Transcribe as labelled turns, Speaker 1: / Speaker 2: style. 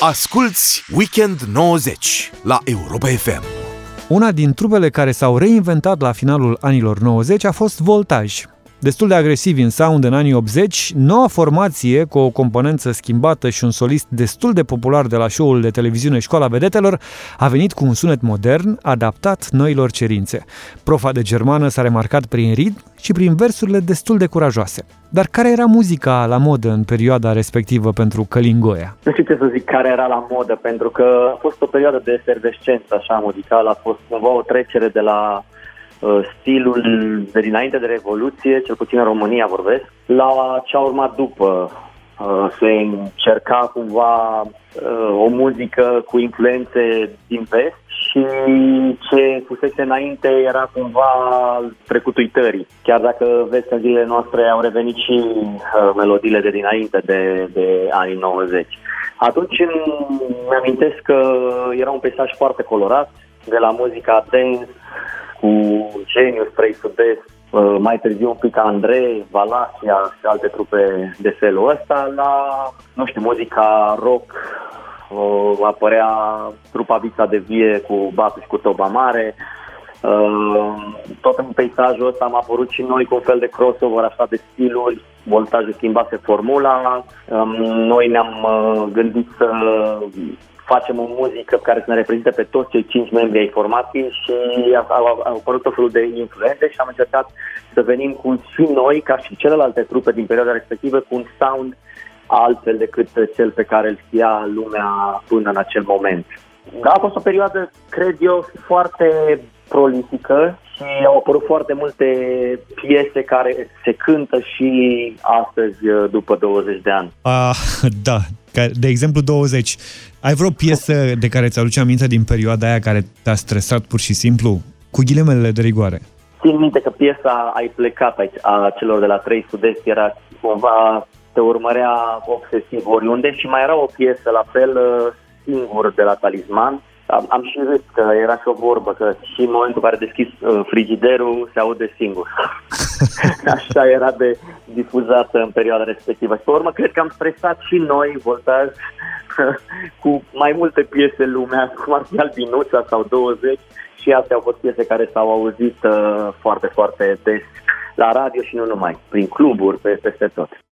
Speaker 1: Asculți Weekend 90 la Europa FM.
Speaker 2: Una din trupele care s-au reinventat la finalul anilor 90 a fost Voltaj. Destul de agresivi în sound în anii 80, noua formație cu o componență schimbată și un solist destul de popular de la show-ul de televiziune Școala Vedetelor a venit cu un sunet modern, adaptat noilor cerințe. Profa de germană s-a remarcat prin ritm și prin versurile destul de curajoase. Dar care era muzica la modă în perioada respectivă pentru Călin Goia?
Speaker 3: Nu știu ce să zic care era la modă, pentru că a fost o perioadă de efervescență așa muzicală, a fost cumva o trecere de la stilul de dinainte de Revoluție, cel puțin în România vorbesc, la ce a urmat după. Se încerca cumva o muzică cu influențe din vest și ce fusese înainte era cumva trecut uitării. Chiar dacă vezi că în zilele noastre au revenit și melodiile de dinainte de anii 90. Atunci îmi amintesc că era un peisaj foarte colorat, de la muzica dance, cu Genius spre Sud-Est, mai târziu un pic Andrei, Valasia și alte trupe de felul ăsta, la, nu știu, muzica rock, apărea trupa Vița de Vie cu Batu și cu Toba Mare. Tot în peisajul ăsta am apărut și noi cu un fel de crossover așa de stiluri, Voltajul schimbase formula, noi ne-am gândit să facem o muzică care să ne reprezinte pe toți cei 5 membri ai formației și au apărut tot felul de influențe și am încercat să venim cu și noi, ca și celelalte trupe din perioada respectivă, cu un sound altfel decât cel pe care îl știa lumea până în acel moment. Da, a fost o perioadă, cred eu, foarte prolifică și au apărut foarte multe piese care se cântă și astăzi, după 20 de ani.
Speaker 2: Da, de exemplu 20. Ai vreo piesă de care ți-aduce aminte din perioada aia care te-a stresat pur și simplu? Cu ghilimele de rigoare.
Speaker 3: Țin minte că piesa Ai plecat a celor de la 3 Sud-Est era cumva, te urmărea obsesiv oriunde și mai era o piesă la fel, Singur, de la Talisman. Am și râs că era și o vorbă, că și în momentul în care deschis frigiderul se aude singur. Așa era de difuzată în perioada respectivă. Și pe urmă cred că am stresat și noi, Voltaj, cu mai multe piese în lumea, cum ar fi Albinuța sau 20, și astea au fost piese care s-au auzit foarte, foarte des la radio și nu numai, prin cluburi, peste tot.